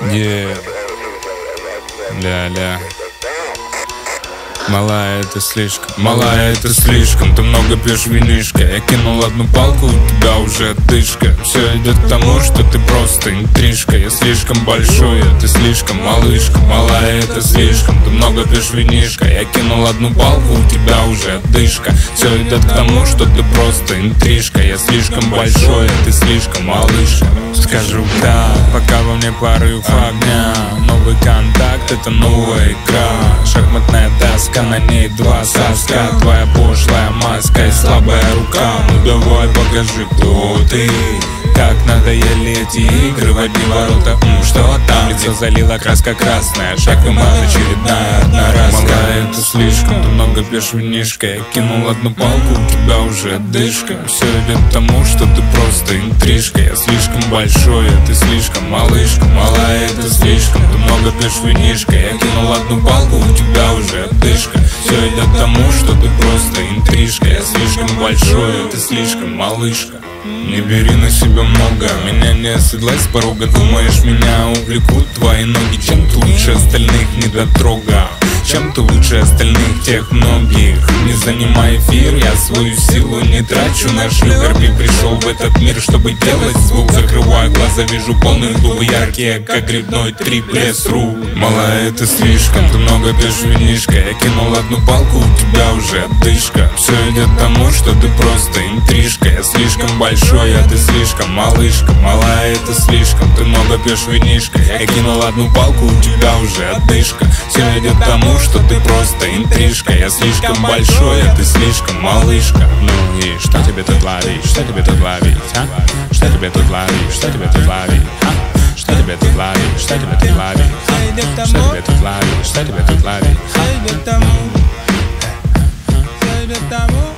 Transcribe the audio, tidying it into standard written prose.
Ля-ля. Малая, это слишком, малая, это слишком. Ты много пьешь винишко. Я кинул одну палку, у тебя уже отдышка. Все идет к тому, что ты просто интрижка. Я слишком большой, а ты слишком малышка. Малая, это слишком, ты много пьешь винишко. Я кинул одну палку, у тебя уже отдышка. Все идет к тому, что ты просто интрижка. Я слишком большой, а ты слишком малышка. Скажу да, пока во мне порыв огня. Новый контакт, это новая игра. Шахматная доска, на ней два соска. Твоя пошлая маска и слабая рука. Ну давай покажи, кто ты. Как надоели эти игры в одни ворота. Что там? Лицо залила краска красная. Шаг и мат, очередная одноразка. Малая, это слишком, ты много пьешь винишко. Я кинул одну палку, у тебя уже отдышка. Все идет к тому, что ты просто интрижка. Я слишком большой, а ты слишком малышка. Малая, это слишком, ты много пьешь винишко. Я кинул одну палку, у тебя уже отдышка. Все идет к тому, что ты просто интрижка. Я слишком большой, а ты слишком малышка. Не бери на себя много, меня не оседлай с порога. Думаешь, меня увлекут твои ноги? Чем ты лучше остальных недотрога? Чем ты лучше остальных, тех многих? Не занимай эфир, я свою силу не трачу на шлюгарби. Пришел в этот мир, чтобы делать звук. Закрываю глаза, вижу полные губы яркие, как грибной триплес-ру. Малая, это слишком, ты много пьешь винишко. Я кинул одну палку, у тебя уже отдышка. Все идет к тому, что ты просто интрижка. Я слишком большой, а ты слишком малышка. Малая, это слишком, ты много пьешь винишко. Я кинул одну палку, у тебя уже отдышка. Все идет к тому, что ты просто интрижка. Я слишком большой, а ты слишком малышка. Ну и что тебе тут ловить? Что тебе тут ловить, а? Что тебе тут ловить? Что тебе тут ловить, а? Что тебе тут ловить? Что тебе тут ловить, а? Что тебе тут ловить? Что тебе тут ловить, а?